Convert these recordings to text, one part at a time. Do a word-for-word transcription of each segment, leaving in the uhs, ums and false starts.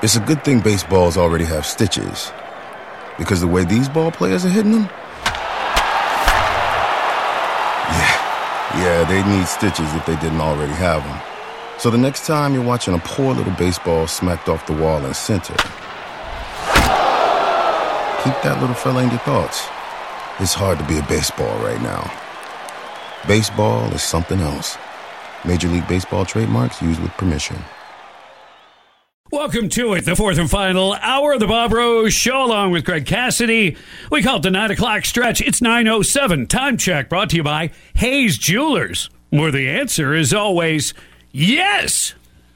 It's a good thing baseballs already have stitches, because the way these ball players are hitting them, yeah, yeah, they need stitches if they didn't already have them. So the next time you're watching a poor little baseball smacked off the wall in center, keep that little fella in your thoughts. It's hard to be a baseball right now. Baseball is something else. Major League Baseball trademarks used with permission. Welcome to it, the fourth and final hour of the Bob Rose Show, along with Greg Cassidy. We call it the nine o'clock stretch. It's nine oh seven. Time check brought to you by Hayes Jewelers, where the answer is always yes.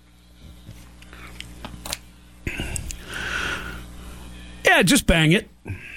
Yeah, just bang it.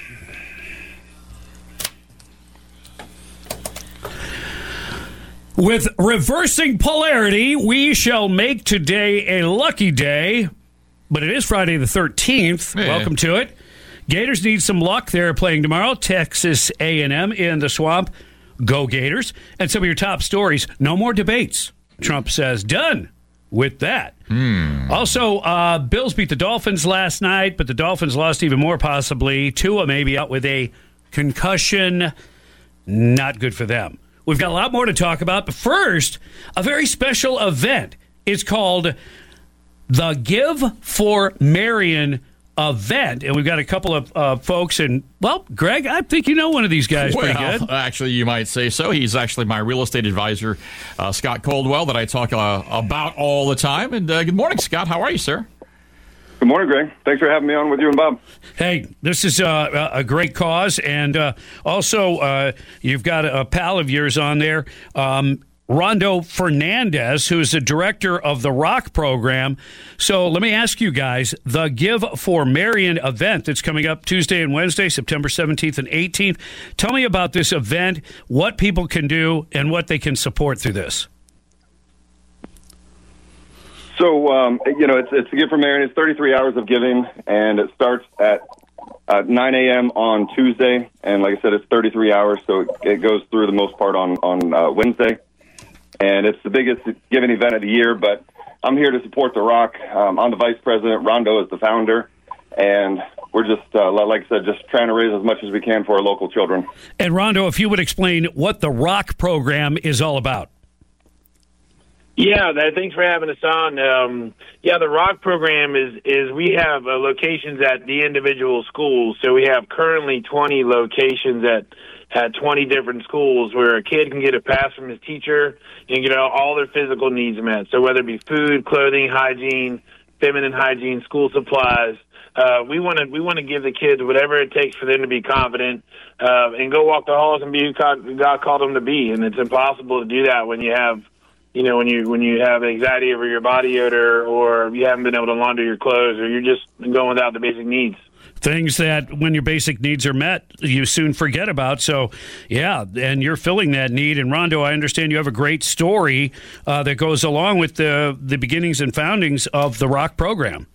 With reversing polarity, we shall make today a lucky day. But it is Friday the thirteenth. Yeah. Welcome to it. Gators need some luck. They're playing tomorrow. Texas A and M in the Swamp. Go Gators. And some of your top stories. No more debates. Trump says done with that. Hmm. Also, uh, Bills beat the Dolphins last night, but the Dolphins lost even more possibly. Tua may be out with a concussion. Not good for them. We've got a lot more to talk about. But first, a very special event. It's called the Give for Marion event. And we've got a couple of uh, folks. And, well, Greg, I think you know one of these guys well, pretty good. Actually, you might say so. He's actually my real estate advisor, uh, Scott Coldwell, that I talk uh, about all the time. And uh, good morning, Scott. How are you, sir? Good morning, Greg. Thanks for having me on with you and Bob. Hey, this is uh, a great cause. And uh, also, uh, you've got a pal of yours on there, um, Rondo Fernandez, who's the director of the Rock program. So let me ask you guys, the Give for Marion event that's coming up Tuesday and Wednesday, September seventeenth and eighteenth. Tell me about this event, what people can do, and what they can support through this. So, um, you know, it's, it's the Give for Marion. It's thirty-three hours of giving, and it starts at uh, nine a.m. on Tuesday. And like I said, it's thirty-three hours, so it, it goes through the most part on, on uh, Wednesday. And it's the biggest giving event of the year, but I'm here to support The Rock. Um, I'm the vice president. Rondo is the founder. And we're just, uh, like I said, just trying to raise as much as we can for our local children. And Rondo, if you would explain what the Rock program is all about. Yeah, that, thanks for having us on. Um, yeah, the Rock program is, is we have uh, locations at the individual schools. So we have currently twenty locations at at twenty different schools where a kid can get a pass from his teacher and get all their physical needs met. So whether it be food, clothing, hygiene, feminine hygiene, school supplies, uh, we want to we want to give the kids whatever it takes for them to be confident uh, and go walk the halls and be who God, God called them to be. And it's impossible to do that when you have, you know, when you when you have anxiety over your body odor, or you haven't been able to launder your clothes, or you're just going without the basic needs. Things that, when your basic needs are met, you soon forget about. So, yeah, and you're filling that need. And, Rondo, I understand you have a great story uh, that goes along with the the beginnings and foundings of the Rock program.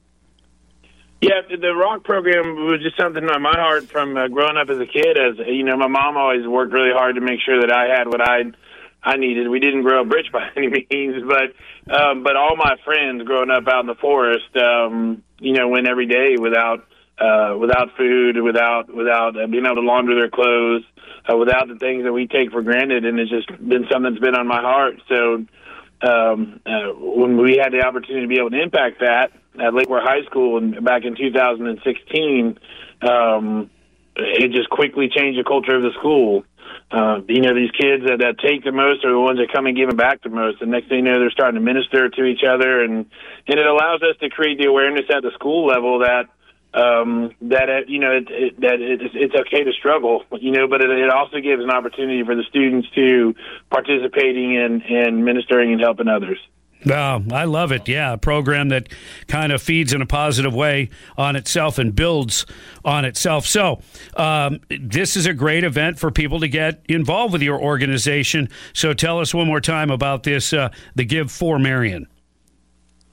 Yeah, the Rock program was just something on my heart from uh, growing up as a kid. As you know, my mom always worked really hard to make sure that I had what I I needed. We didn't grow up rich by any means, but um, but all my friends growing up out in the forest, um, you know, went every day without. Uh, without food, without without uh, being able to launder their clothes, uh, without the things that we take for granted, and it's just been something that's been on my heart. So um, uh, when we had the opportunity to be able to impact that at Lakeware High School and back in two thousand sixteen, um, it just quickly changed the culture of the school. Uh, you know, these kids that, that take the most are the ones that come and give back the most. The next thing you know, they're starting to minister to each other, and, and it allows us to create the awareness at the school level that Um, that, uh, you know, it, it, that it, it's okay to struggle, you know, but it, it also gives an opportunity for the students to participating in, in ministering and helping others. Oh, I love it. Yeah, a program that kind of feeds in a positive way on itself and builds on itself. So um, this is a great event for people to get involved with your organization. So tell us one more time about this, uh, the Give for Marion.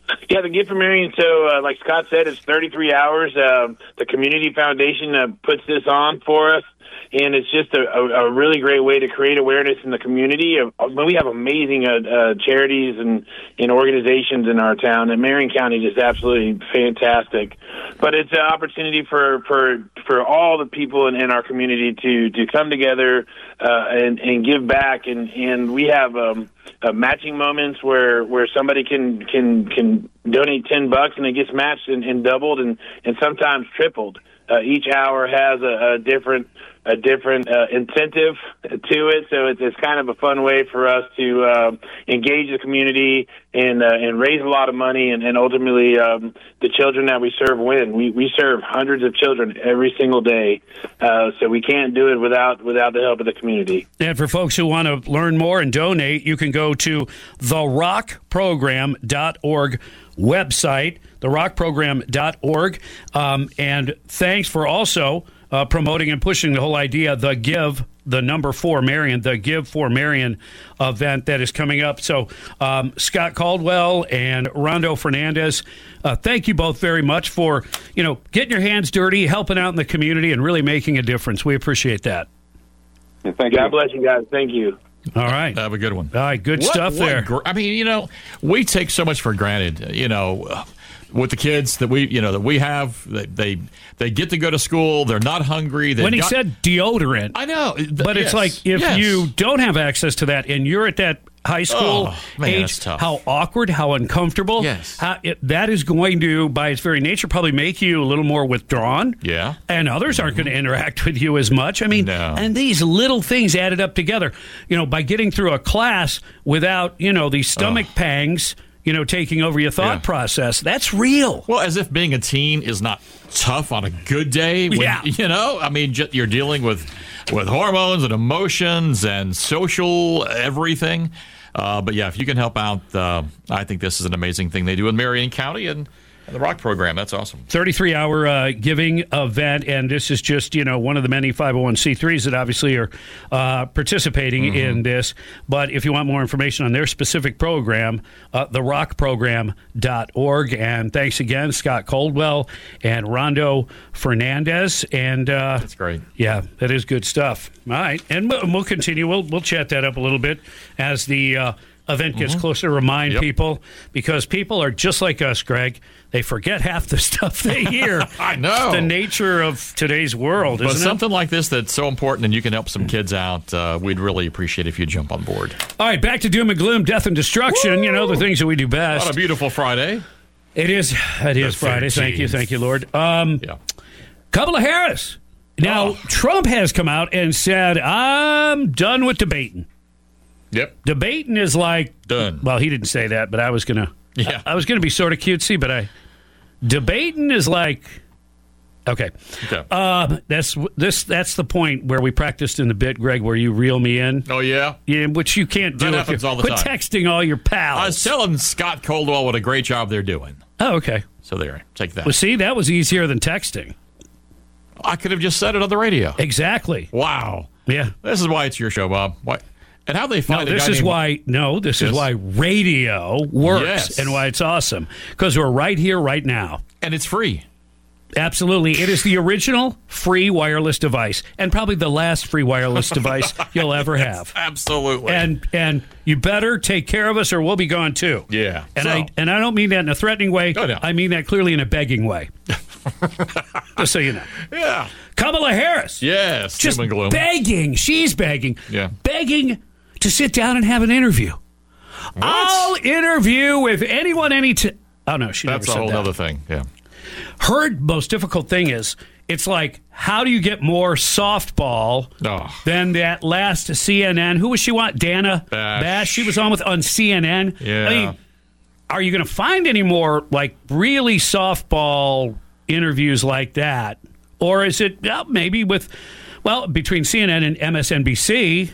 Yeah, the Gift for Marion. So, uh, like Scott said, it's thirty-three hours. Uh, the Community Foundation uh, puts this on for us, and it's just a, a, a really great way to create awareness in the community. Uh, we have amazing uh, uh, charities and, and organizations in our town, and Marion County is just absolutely fantastic. But it's an opportunity for for, for all the people in, in our community to, to come together uh, and, and give back, and, and we have um, uh, matching moments where, where somebody can can can donate ten bucks and it gets matched and, and doubled and, and sometimes tripled. Uh, each hour has a, a different a different uh, incentive to it, so it's, it's kind of a fun way for us to uh, engage the community and uh, and raise a lot of money, and, and ultimately um, the children that we serve win. We we serve hundreds of children every single day, uh, so we can't do it without without the help of the community. And for folks who want to learn more and donate, you can go to the rock program dot org website, the rock program dot org. Um, and thanks for also uh, promoting and pushing the whole idea, the Give, the number four Marion, the Give for Marion event that is coming up. So um, Scott Caldwell and Rondo Fernandez, uh, thank you both very much for, you know, getting your hands dirty, helping out in the community, and really making a difference. We appreciate that. Yeah, thank God you. bless you guys. Thank you. All right. Have a good one. All right, good What- stuff what there. gr- I mean, you know, we take so much for granted. You know, uh, with the kids that we, you know, that we have, they they, they get to go to school. They're not hungry. They've When he got- said deodorant, I know, th- but it's yes, like if yes. you don't have access to that and you're at that high school Oh, man, age, that's tough. how awkward, how uncomfortable. Yes. How it, that is going to, by its very nature, probably make you a little more withdrawn. Yeah. And others aren't going to interact with you as much. I mean, No. and these little things added up together, you know, by getting through a class without, you know, these stomach pangs, you know, taking over your thought Yeah. process. That's real. Well, as if being a teen is not tough on a good day. When, Yeah. You know, I mean, ju- you're dealing with, with hormones and emotions and social everything. Uh, but yeah, if you can help out, uh, I think this is an amazing thing they do in Marion County and, and the Rock program. That's awesome. thirty-three hour uh, giving event, and this is just, you know, one of the many five oh one c threes that obviously are uh, participating Mm-hmm. in this. But if you want more information on their specific program, uh, the rock program dot org. And thanks again, Scott Caldwell and Rondo Fernandez. And uh, That's great. yeah, that is good stuff. All right, and we'll, we'll continue. We'll we'll chat that up a little bit as the uh, event gets closer. Remind Yep. people, because people are just like us, Greg. They forget half the stuff they hear. I know. The nature of today's world, But isn't something like this that's so important and you can help some kids out, uh, we'd really appreciate if you jump on board. it? All right, back to doom and gloom, death and destruction. You know, the things that we do What a best. beautiful Friday. It is. It is Friday. Thank you. thirteenth. Thank you, Lord. Um, Yeah. Kamala Harris. Now, Oh. Trump has come out and said, I'm done with debating. Yep. Debating is like Done. Well, he didn't say that, but I was gonna. Yeah. I, I was gonna be sort of cutesy, but I. Debating is like. Okay. Okay. Um, that's this. That's the point where we practiced in the bit, Greg, where you reel me in. oh, yeah? Yeah, which you can't do. That if happens you're- all the Quit time. texting all your pals. I was telling Scott Caldwell what a great job they're doing. oh, okay. So there, take that. Well, see, that was easier than texting. I could have just said it on the radio. Exactly. Wow. Yeah. This is why it's your show, Bob. Why? And how they No, find a this guy is named- why. No, this is Yes. why radio works Yes. and why it's awesome, because we're right here, right now. And it's free. Absolutely. It is the original free wireless device, and probably the last free wireless device you'll ever have. Absolutely. And and you better take care of us, or we'll be gone too. Yeah. And So- I and I don't mean that in a threatening way. Oh, no. I mean that clearly in a begging way. Just so you know. yeah. Kamala Harris. Yes. Just doom and gloom. begging. She's begging. Yeah. Begging to sit down and have an interview. I'll interview with anyone, any time. Oh, no, she That's a never whole said that. other thing. Yeah. Her most difficult thing is, it's like, how do you get more softball Oh. than that last C N N? Who was she want? Dana Bash. She was on with on C N N. Yeah. I mean, are you going to find any more like really softball interviews like that, or is it well, maybe with well between C N N and M S N B C?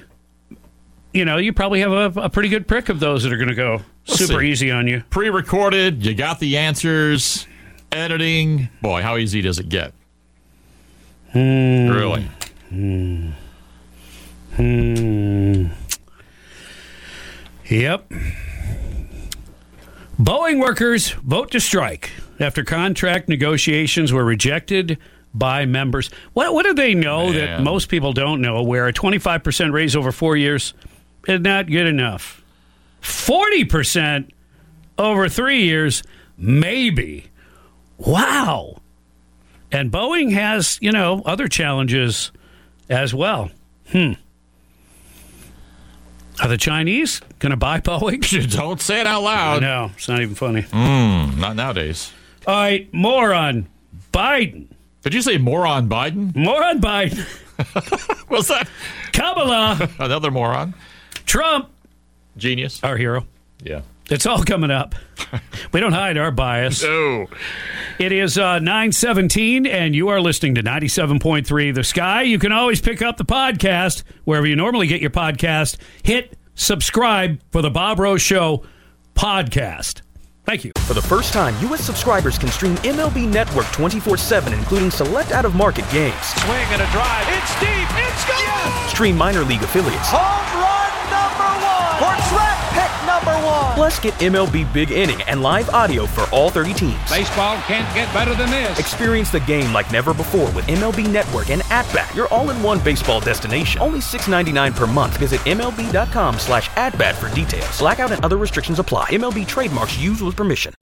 You know, you probably have a, a pretty good prick of those that are going to go We'll super see. easy on you. Pre-recorded. You got the answers. Editing. Boy, how easy does it get? Really? Yep. Boeing workers vote to strike after contract negotiations were rejected by members. What, what do they know Man. that most people don't know, where a twenty-five percent raise over four years is not good enough? forty percent over three years, maybe. Wow. And Boeing has, you know, other challenges as well. Hmm. Are the Chinese going to buy Boeing? Don't say it out loud. No, it's not even funny. Mm, not nowadays. All right, more on Biden. Did you say moron Biden? More on Biden. What's that? Kamala. Another moron. Trump. Genius. Our hero. Yeah. It's all coming up. We don't hide our bias. No. It is uh, nine seventeen, and you are listening to ninety-seven point three The Sky. You can always pick up the podcast wherever you normally get your podcast. Hit subscribe for the Bob Rose Show podcast. Thank you. For the first time, U S subscribers can stream M L B Network twenty-four seven, including select out-of-market games. Swing and a drive. It's deep. It's gone. Yes! Stream minor league affiliates. Home run number one. For track pick number one. Plus, get M L B Big Inning and live audio for all thirty teams. Baseball can't get better than this. Experience the game like never before with M L B Network and At-Bat, your all-in-one baseball destination. Only six dollars and ninety-nine cents per month. Visit MLB.com slash at-bat for details. Blackout and other restrictions apply. M L B trademarks used with permission.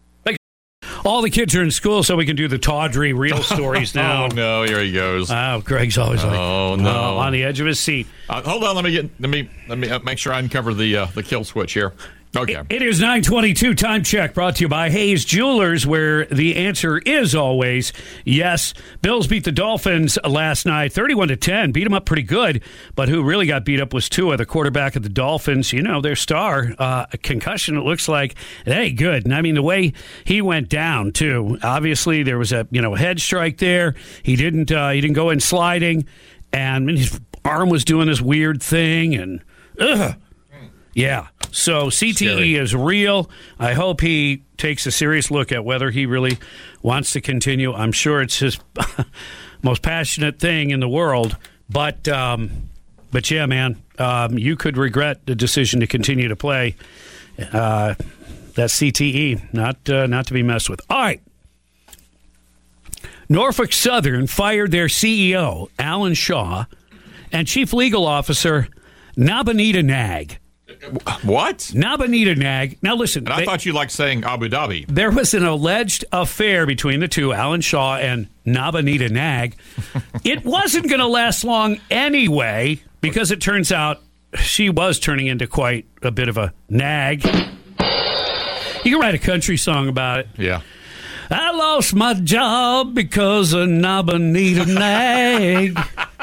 All the kids are in school, so we can do the tawdry real stories now. Oh no, here he goes. Oh, Greg's always like, Oh, no. on the edge of his seat. Uh, hold on, let me get let me let me uh, make sure I uncover the uh, the kill switch here. Okay. It is nine twenty-two, time check, brought to you by Hayes Jewelers, where the answer is always yes. Bills beat the Dolphins last night, thirty-one to ten, beat them up pretty good, but who really got beat up was Tua, the quarterback of the Dolphins. You know, their star, uh, a concussion, it looks like. That ain't good. And I mean, the way he went down, too. Obviously, there was a, you know, head strike there. He didn't, uh, he didn't go in sliding, and his arm was doing this weird thing, and ugh. Yeah, so C T E Scary. is real. I hope he takes a serious look at whether he really wants to continue. I'm sure it's his most passionate thing in the world. But, um, but yeah, man, um, you could regret the decision to continue to play. Uh, that's C T E, not, uh, not to be messed with. All right. Norfolk Southern fired their C E O, Alan Shaw, and Chief Legal Officer, Nabanita Nag. What? Nabanita Nag. Now, listen. And I they, thought you liked saying Abu Dhabi. there was an alleged affair between the two, Alan Shaw and Nabanita Nag. It wasn't going to last long anyway, because it turns out she was turning into quite a bit of a nag. You can write a country song about it. Yeah. I lost my job because of Nabanita Nag.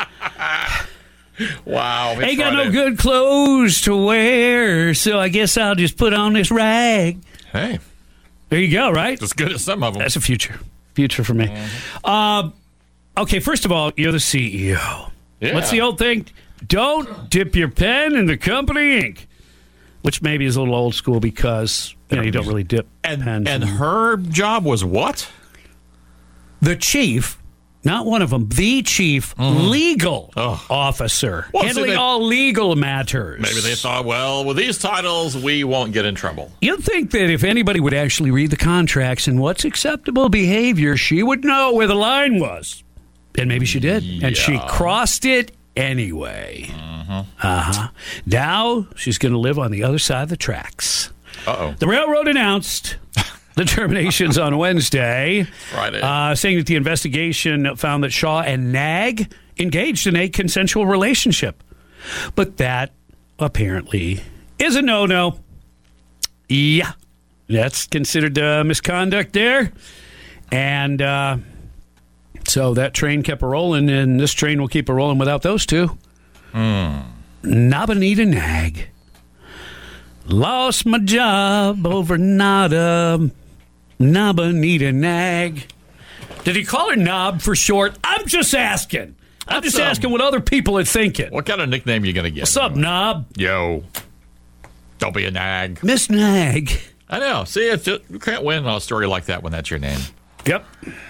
Wow. Ain't got no good clothes to wear, so I guess I'll just put on this rag. Hey, There you go, right? as good as some of them. That's a future. Future for me. Mm-hmm. Uh, okay, first of all, you're the C E O. Yeah. What's the old thing? Don't dip your pen in the company ink. Which maybe is a little old school because you know you don't really dip and pens. and her job was what? The chief, not one of them, the chief legal Oh. officer, Well, see, handling they- all legal matters. Maybe they thought, well, with these titles, we won't get in trouble. You'd think that if anybody would actually read the contracts and what's acceptable behavior, she would know where the line was. And maybe she did. And she Yeah. crossed it anyway. Uh-huh. Uh-huh. Now she's going to live on the other side of the tracks. Uh-oh. The railroad announced the terminations on Wednesday, Friday. uh, saying that the investigation found that Shaw and Nag engaged in a consensual relationship. But that apparently is a no-no. Yeah, that's considered uh, misconduct there. And uh, so that train kept a-rolling, and this train will keep a-rolling without those two. Mm. Nabanita Nag. Lost my job over Nada. Nabanita Nag. Did he call her Knob for short? I'm just asking. I'm That's, just um, asking what other people are thinking. What kind of nickname you going to get? What's up, Knob? Yo. Don't be a nag. Miss Nag. I know. See, it's just, you can't win on a story like that when that's your name. Yep.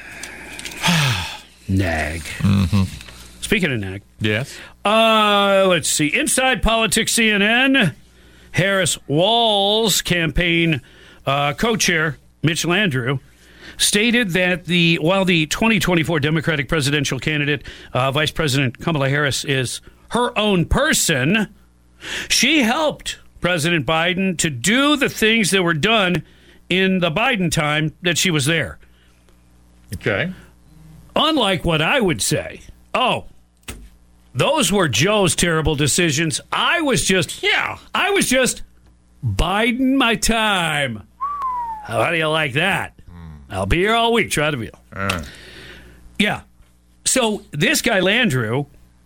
Nag. Mm-hmm. Speaking of Nag. Yes. Uh, let's see. Inside Politics C N N. Harris Walls campaign uh, co-chair Mitch Landrieu stated that the while the twenty twenty-four Democratic presidential candidate, uh, Vice President Kamala Harris, is her own person, she helped President Biden to do the things that were done in the Biden time that she was there. Okay. Unlike what I would say, oh, those were Joe's terrible decisions. I was just, yeah, I was just biding my time. How do you like that? I'll be here all week. Try to be. Uh. Yeah. So this guy, Landrieu,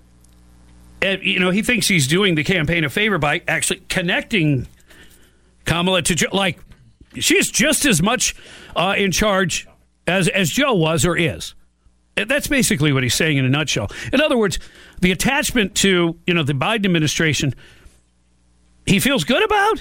uh, you know, he thinks he's doing the campaign a favor by actually connecting Kamala to Joe. Like, she's just as much uh, in charge as, as Joe was or is. That's basically what he's saying in a nutshell. In other words, the attachment to, you know, the Biden administration, he feels good about.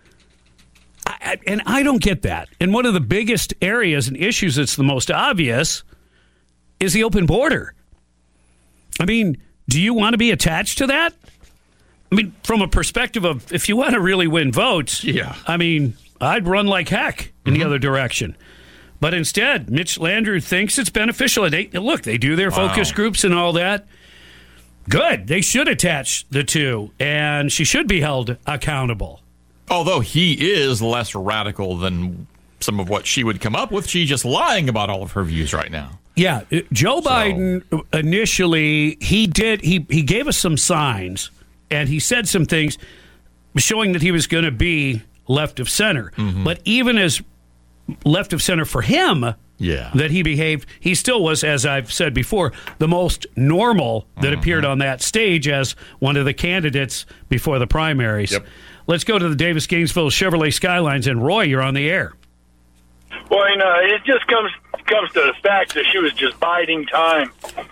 I, and I don't get that. And one of the biggest areas and issues that's the most obvious is the open border. I mean, do you want to be attached to that? I mean, from a perspective of if you want to really win votes, yeah. I mean, I'd run like heck in mm-hmm. the other direction. But instead, Mitch Landrieu thinks it's beneficial. And they, look, they do their wow. focus groups and all that. Good. They should attach the two, and she should be held accountable. Although he is less radical than some of what she would come up with. She's just lying about all of her views right now. Yeah. Joe so. Biden, initially, he did, he, he gave us some signs, and he said some things showing that he was going to be left of center. Mm-hmm. But even as left of center for him, yeah. that he behaved, he still was, as I've said before, the most normal that mm-hmm. appeared on that stage as one of the candidates before the primaries. Yep. Let's go to the Davis Gainesville Chevrolet Skylines. And Roy, you're on the air. Well, you know, it just comes comes to the fact that she was just biding time.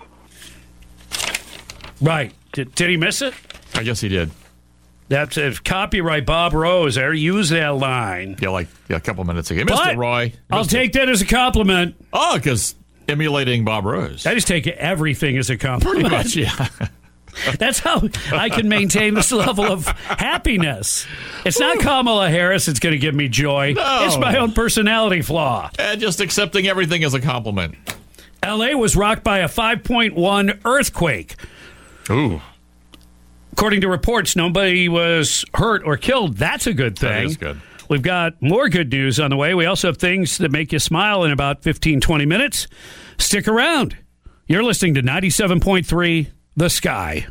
Right. Did, did he miss it? I guess he did. That's a copyright Bob Rose there. Use that line. Yeah, like yeah, a couple minutes ago. You missed but it, Roy. Missed I'll take it. that as a compliment. Oh, because emulating Bob Rose. I just take everything as a compliment. Pretty much, yeah. That's how I can maintain this level of happiness. It's not Kamala Harris that's going to give me joy. No. It's my own personality flaw. And just accepting everything as a compliment. L A was rocked by a five point one earthquake. Ooh. According to reports, nobody was hurt or killed. That's a good thing. That is good. We've got more good news on the way. We also have things that make you smile in about fifteen, twenty minutes. Stick around. You're listening to ninety-seven point three The Sky.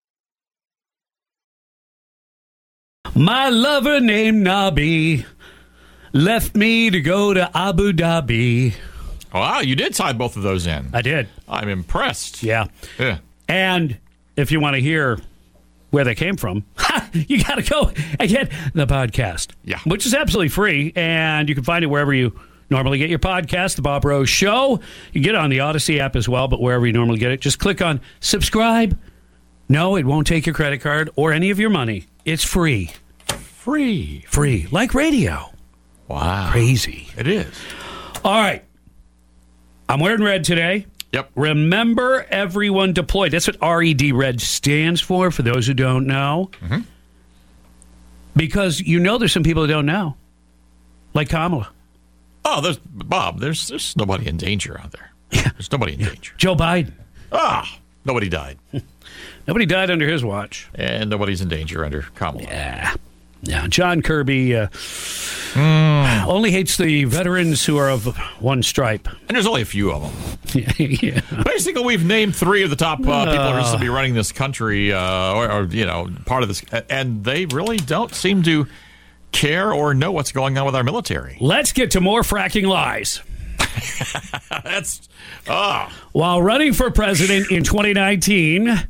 My lover named Nabi left me to go to Abu Dhabi. Wow, you did tie both of those in. I did. I'm impressed. Yeah. Yeah. And if you want to hear where they came from, you got to go and get the podcast. Yeah. Which is absolutely free, and you can find it wherever you normally get your podcast, The Bob Rose Show. You can get it on the Odyssey app as well, but wherever you normally get it, just click on subscribe. No, it won't take your credit card or any of your money. It's free. Free. Free. Like radio. Wow. Crazy. It is. All right. I'm wearing red today. Yep. Remember Everyone Deployed. That's what R E D Red stands for, for those who don't know. Mm-hmm. Because you know there's some people who don't know. Like Kamala. Oh, there's Bob. There's there's nobody in danger out there. Yeah. There's nobody in danger. Joe Biden. Ah, nobody died. Nobody died under his watch. And nobody's in danger under Kamala. Yeah. Yeah. John Kirby uh, mm. only hates the veterans who are of one stripe. And there's only a few of them. yeah, yeah. Basically, we've named three of the top uh, people who are supposed to be running this country, uh, or, or, you know, part of this. And they really don't seem to care or know what's going on with our military. Let's get to more fracking lies. That's ah. While running for president in twenty nineteen,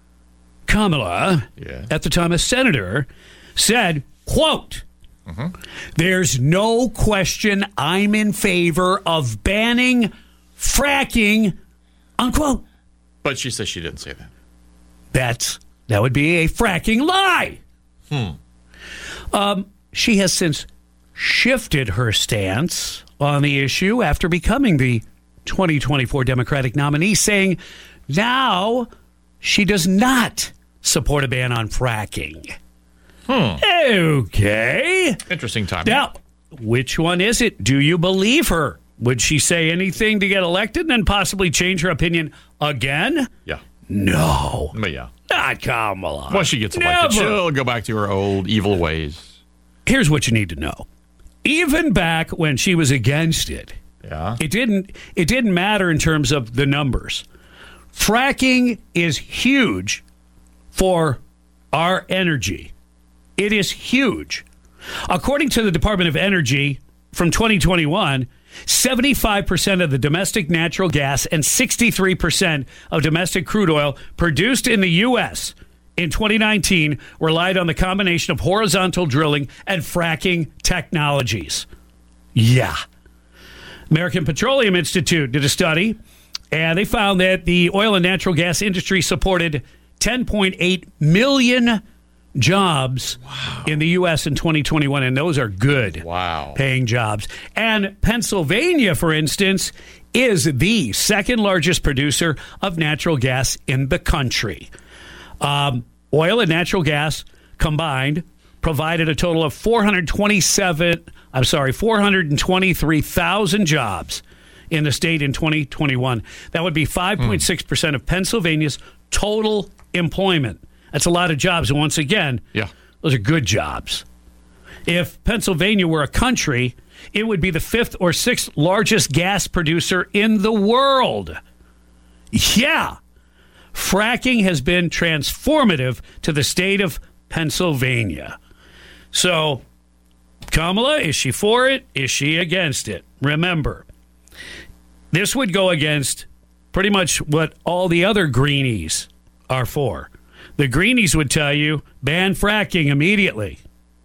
Kamala, yeah. at the time a senator, said, quote, mm-hmm. "There's no question I'm in favor of banning fracking," unquote. But she says she didn't say that. That's that would be a fracking lie. Hmm. Um, she has since shifted her stance on the issue after becoming the twenty twenty-four Democratic nominee, saying now she does not support a ban on fracking. Hmm. Okay. Interesting time. Now, which one is it? Do you believe her? Would she say anything to get elected and then possibly change her opinion again? Yeah. No. But yeah. Not Kamala. Once she gets elected, Never. she'll go back to her old evil ways. Here's what you need to know. Even back when she was against it, Yeah. it didn't it didn't matter in terms of the numbers. Fracking is huge for our energy. It is huge. According to the Department of Energy from twenty twenty-one, seventy-five percent of the domestic natural gas and sixty-three percent of domestic crude oil produced in the U S in twenty nineteen relied on the combination of horizontal drilling and fracking technologies. Yeah. American Petroleum Institute did a study, and they found that the oil and natural gas industry supported ten point eight million jobs wow. in the U S in twenty twenty-one, and those are good wow. paying jobs. And Pennsylvania, for instance, is the second largest producer of natural gas in the country. Um, oil and natural gas combined provided a total of four hundred twenty-seven, I'm sorry, four hundred twenty-three thousand jobs in the state in twenty twenty-one. That would be five point six percent of Pennsylvania's total employment. That's a lot of jobs. And once again, yeah. those are good jobs. If Pennsylvania were a country, it would be the fifth or sixth largest gas producer in the world. Yeah. Fracking has been transformative to the state of Pennsylvania. So, Kamala, is she for it? Is she against it? Remember, this would go against pretty much what all the other greenies are for. The greenies would tell you, ban fracking immediately.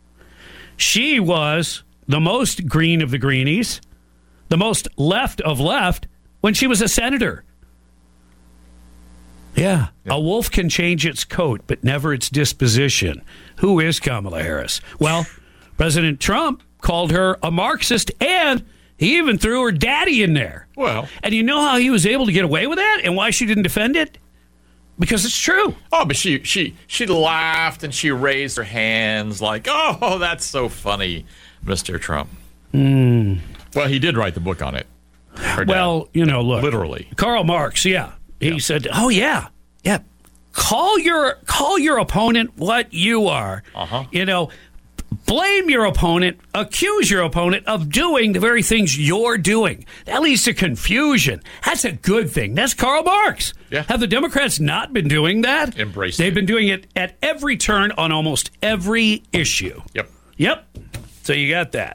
She was the most green of the greenies, the most left of left, when she was a senator. Yeah, yeah. A wolf can change its coat, but never its disposition. Who is Kamala Harris? Well, President Trump called her a Marxist, and he even threw her daddy in there. Well. And you know how he was able to get away with that and why she didn't defend it? Because it's true. Oh, but she she she laughed and she raised her hands like, oh, that's so funny, Mister Trump. Mm. Well, he did write the book on it. Well, you know, look. Literally. Karl Marx, yeah. He yeah. said, oh, yeah, yeah. Call your call your opponent what you are. Uh-huh. You know, blame your opponent, accuse your opponent of doing the very things you're doing. That leads to confusion. That's a good thing. That's Karl Marx. Yeah. Have the Democrats not been doing that? Embrace They've it. been doing it at every turn on almost every issue. Yep. Yep. So you got that.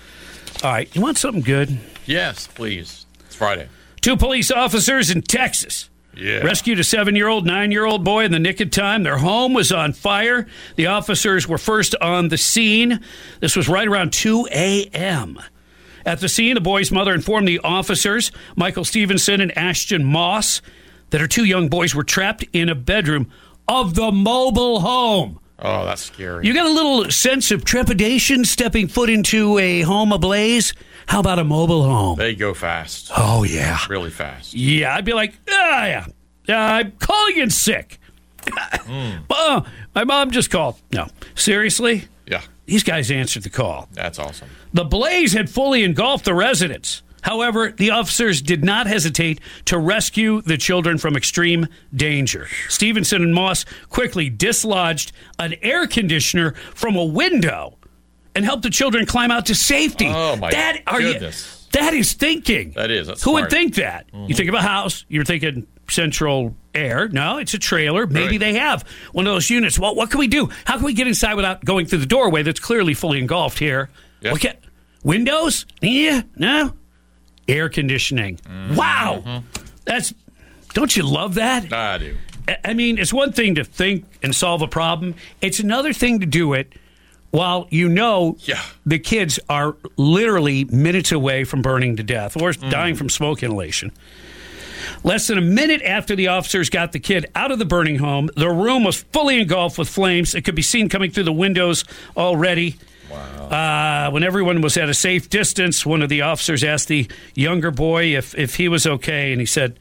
All right. You want something good? Yes, please. It's Friday. Two police officers in Texas Yeah. rescued a seven-year-old, nine-year-old boy in the nick of time. Their home was on fire. The officers were first on the scene. This was right around two a.m. At the scene, the boy's mother informed the officers, Michael Stevenson and Ashton Moss, that her two young boys were trapped in a bedroom of the mobile home. Oh, that's scary. You got a little sense of trepidation stepping foot into a home ablaze? How about a mobile home? They go fast. Oh, yeah. Really fast. Yeah, I'd be like, ah, yeah, uh, I'm calling in sick. mm. Oh, my mom just called. No, seriously? Yeah. These guys answered the call. That's awesome. The blaze had fully engulfed the residence. However, the officers did not hesitate to rescue the children from extreme danger. Stevenson and Moss quickly dislodged an air conditioner from a window and helped the children climb out to safety. Oh, my that, are goodness. You, that is thinking. That is. That's Who smart. would think that? Mm-hmm. You think of a house, you're thinking central air. No, it's a trailer. Maybe right. they have one of those units. Well, what can we do? How can we get inside without going through the doorway that's clearly fully engulfed here? Yep. Okay. Windows? Yeah, no. Air conditioning. Mm-hmm. Wow. That's, don't you love that? I do. I mean, it's one thing to think and solve a problem. It's another thing to do it while you know yeah. the kids are literally minutes away from burning to death or mm. dying from smoke inhalation. Less than a minute after the officers got the kid out of the burning home, the room was fully engulfed with flames. It could be seen coming through the windows already. Wow. Uh, when everyone was at a safe distance, one of the officers asked the younger boy if, if he was okay, and he said,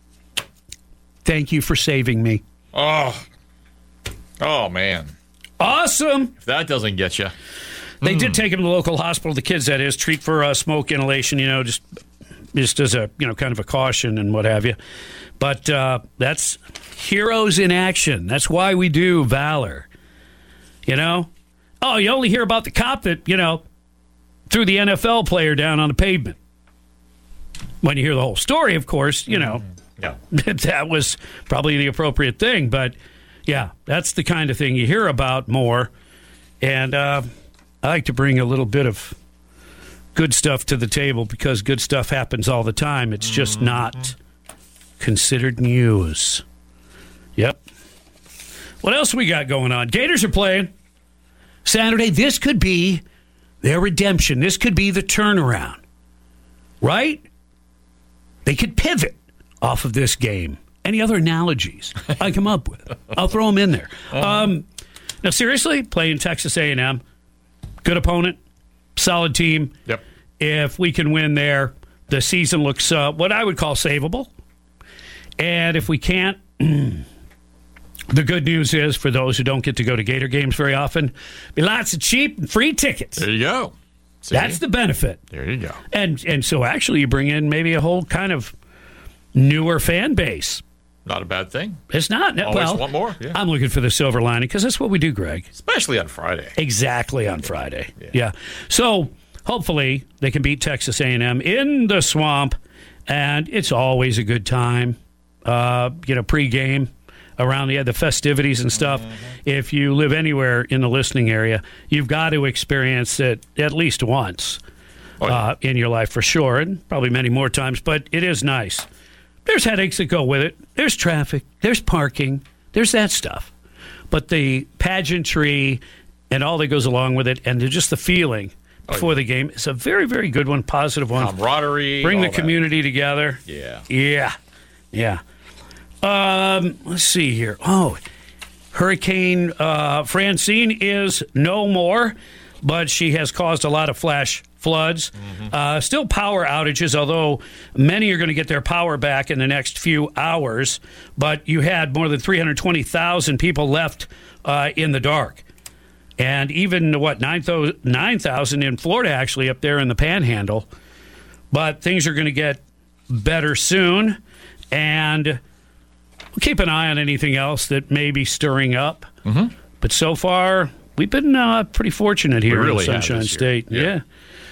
"Thank you for saving me." Oh, oh man. Awesome. If that doesn't get you. They mm. did take him to the local hospital, the kids, that is, treat for uh, smoke inhalation, you know, just just as a, you know, kind of a caution and what have you. But uh, that's heroes in action. That's why we do Valor. You know? Oh, you only hear about the cop that, you know, threw the N F L player down on the pavement. When you hear the whole story, of course, you know, yeah. that was probably the appropriate thing. But, yeah, that's the kind of thing you hear about more. And uh, I like to bring a little bit of good stuff to the table because good stuff happens all the time. It's just mm-hmm. not considered news. Yep. What else we got going on? Gators are playing Saturday. This could be their redemption. This could be the turnaround. Right? They could pivot off of this game. Any other analogies I come up with? I'll throw them in there. Um, now, seriously, playing Texas A and M, good opponent, solid team. Yep. If we can win there, the season looks uh, what I would call savable. And if we can't, the good news is for those who don't get to go to Gator games very often, be lots of cheap and free tickets. There you go. See? That's the benefit. There you go. And and so actually you bring in maybe a whole kind of newer fan base. Not a bad thing. It's not. Always well, want more. Yeah. I'm looking for the silver lining because that's what we do, Greg. Especially on Friday. Exactly on Friday. Yeah. yeah. So hopefully they can beat Texas A and M in the swamp, and it's always a good time. Uh, you know, pregame around the the festivities and stuff. Mm-hmm. If you live anywhere in the listening area, you've got to experience it at least once oh, yeah. uh, in your life for sure, and probably many more times. But it is nice. There's headaches that go with it. There's traffic. There's parking. There's that stuff. But the pageantry and all that goes along with it, and just the feeling before oh, yeah. the game is a very, very good one, positive one. Camaraderie. Bring the that. community together. Yeah. Yeah. Yeah. Um, let's see here. Oh, Hurricane uh, Francine is no more, but she has caused a lot of flash floods. Mm-hmm. Uh, still power outages, although many are going to get their power back in the next few hours. But you had more than three hundred twenty thousand people left uh, in the dark. And even, what, nine thousand in Florida, actually, up there in the Panhandle. But things are going to get better soon. And we'll keep an eye on anything else that may be stirring up. Mm-hmm. But so far, we've been uh, pretty fortunate here really in Sunshine State. Yeah. yeah.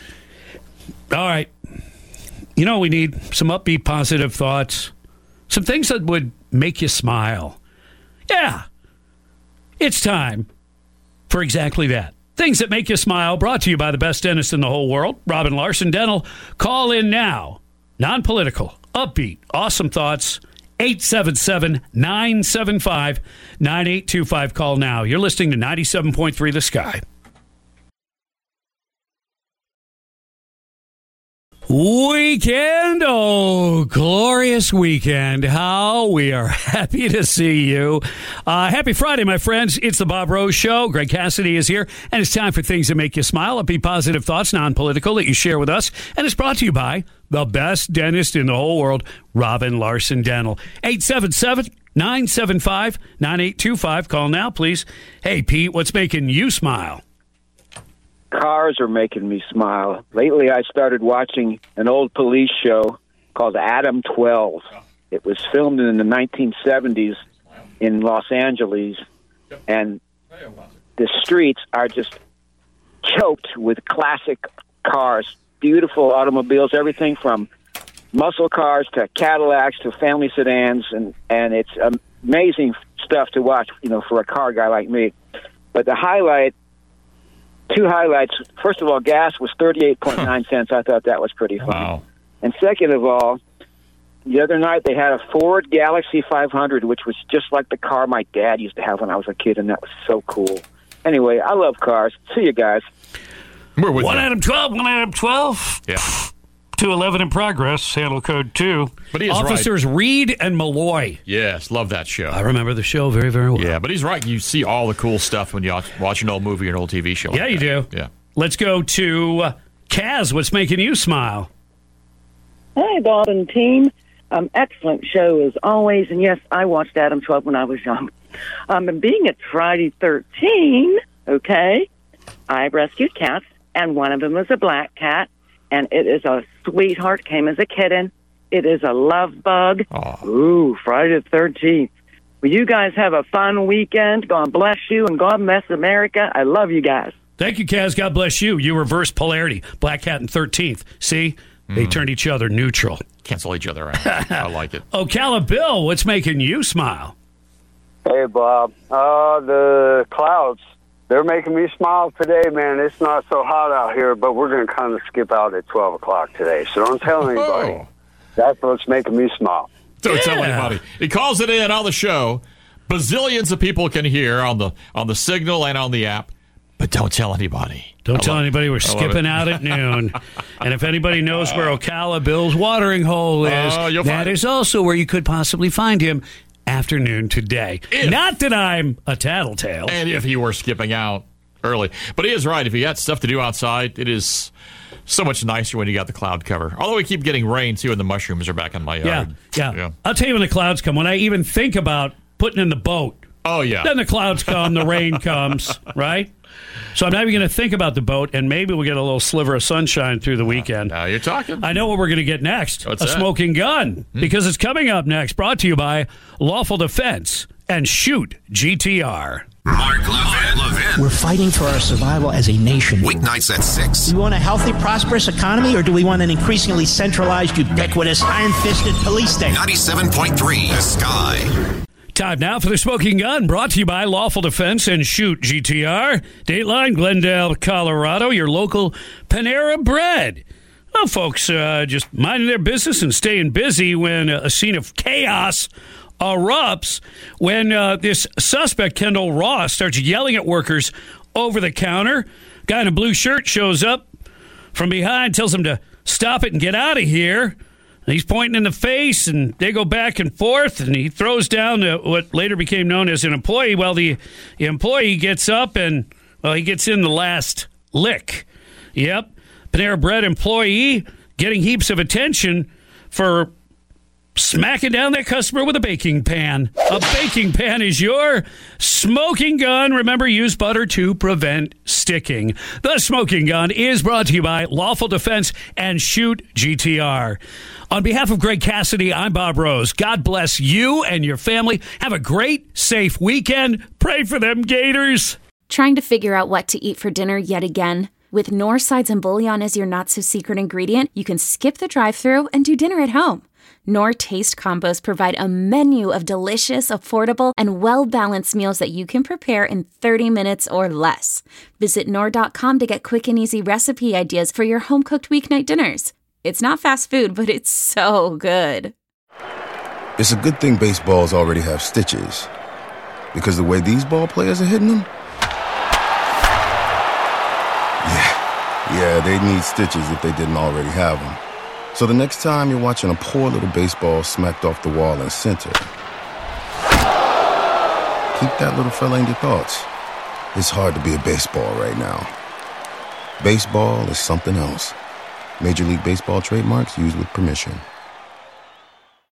All right. You know, we need some upbeat, positive thoughts. Some things that would make you smile. Yeah. It's time for exactly that. Things that make you smile, brought to you by the best dentist in the whole world, Robin Larson Dental. Call in now. Non-political, upbeat, awesome thoughts. eight seven seven, nine seven five, nine eight two five. Call now. You're listening to ninety-seven point three The Sky. Weekend, oh, glorious weekend. How we are happy to see you. Uh, happy Friday, my friends. It's the Bob Rose Show. Greg Cassidy is here, and it's time for things that make you smile. Upbeat, positive thoughts, non-political, that you share with us, and it's brought to you by the best dentist in the whole world, Robin Larson Dental. eight seven seven, nine seven five, nine eight two five. Call now, please. Hey, Pete, what's making you smile? Cars are making me smile. Lately, I started watching an old police show called Adam twelve. It was filmed in the nineteen seventies in Los Angeles, and the streets are just choked with classic cars, beautiful automobiles, everything from muscle cars to Cadillacs to family sedans, and, and it's amazing stuff to watch, you know, for a car guy like me. But the highlight Two highlights. First of all, gas was thirty-eight point nine cents. I thought that was pretty funny. Wow. And second of all, the other night they had a Ford Galaxy five hundred, which was just like the car my dad used to have when I was a kid, and that was so cool. Anyway, I love cars. See you guys. We're with one you. Adam twelve, one Adam twelve. Yeah. two eleven in progress, handle code two. But he is Officers right. Reed and Malloy. Yes, love that show. I remember the show very, very well. Yeah, but he's right. You see all the cool stuff when you watch an old movie or an old T V show. Yeah, like you that. do. Yeah. Let's go to uh, Kaz. What's making you smile? Hey, Bob and team. Um, excellent show as always. And yes, I watched Adam twelve when I was young. Um, and being at Friday thirteen, okay, I've rescued cats, and one of them is a black cat, and it is a sweetheart, came as a kitten. It is a love bug. Oh. Ooh, Friday the thirteenth. Well, you guys have a fun weekend. God bless you, and God bless America. I love you guys. Thank you, Kaz. God bless you. You reverse polarity. Black cat and thirteenth. See? They mm. turned each other neutral. Cancel each other out. I like it. Ocala Bill, what's making you smile? Hey, Bob. Uh, the clouds, they're making me smile today, man. It's not so hot out here, but we're going to kind of skip out at twelve o'clock today. So don't tell anybody. Oh. That's what's making me smile. Don't yeah. tell anybody. He calls it in on the show. Bazillions of people can hear on the on the signal and on the app. But don't tell anybody. Don't I tell anybody we're skipping out at noon. And if anybody knows where Ocala Bill's watering hole is, uh, that is also where you could possibly find him afternoon today. If, Not that I'm a tattletale. And if he were skipping out early. But he is right. If you got stuff to do outside, it is so much nicer when you got the cloud cover. Although we keep getting rain, too, and the mushrooms are back in my yard. Yeah, yeah. yeah. I'll tell you when the clouds come. When I even think about putting in the boat. Oh, yeah. Then the clouds come, the rain comes, right? So I'm not even going to think about the boat, and maybe we'll get a little sliver of sunshine through the weekend. Now you're talking. I know what we're going to get next. What's a that? Smoking gun, Hmm. because it's coming up next, brought to you by Lawful Defense and Shoot G T R. Mark Levin. Levin. We're fighting for our survival as a nation. Weeknights at six. Do we want a healthy, prosperous economy, or do we want an increasingly centralized, ubiquitous, iron-fisted police state? ninety-seven point three, The Sky. Time now for the Smoking Gun, brought to you by Lawful Defense and Shoot G T R. Dateline, Glendale, Colorado, your local Panera Bread. Well, folks, uh, just minding their business and staying busy when a scene of chaos erupts when uh, this suspect, Kendall Ross, starts yelling at workers over the counter. Guy in a blue shirt shows up from behind, tells him to stop it and get out of here. He's pointing in the face, and they go back and forth, and he throws down uh, what later became known as an employee. Well, the, the employee gets up, and, well, he gets in the last lick. Yep, Panera Bread employee getting heaps of attention for smacking down that customer with a baking pan. A baking pan is your smoking gun. Remember, use butter to prevent sticking. The Smoking Gun is brought to you by Lawful Defense and Shoot G T R. On behalf of Greg Cassidy, I'm Bob Rose. God bless you and your family. Have a great, safe weekend. Pray for them Gators. Trying to figure out what to eat for dinner yet again? With Knorr Sides and Bouillon as your not-so-secret ingredient, you can skip the drive-thru and do dinner at home. Knorr Taste Combos provide a menu of delicious, affordable, and well-balanced meals that you can prepare in thirty minutes or less. Visit Knorr dot com to get quick and easy recipe ideas for your home-cooked weeknight dinners. It's not fast food, but it's so good. It's a good thing baseballs already have stitches, because the way these ball players are hitting them, yeah, yeah, they need stitches if they didn't already have them. So the next time you're watching a poor little baseball smacked off the wall in center, keep that little fella in your thoughts. It's hard to be a baseball right now. Baseball is something else. Major League Baseball trademarks used with permission.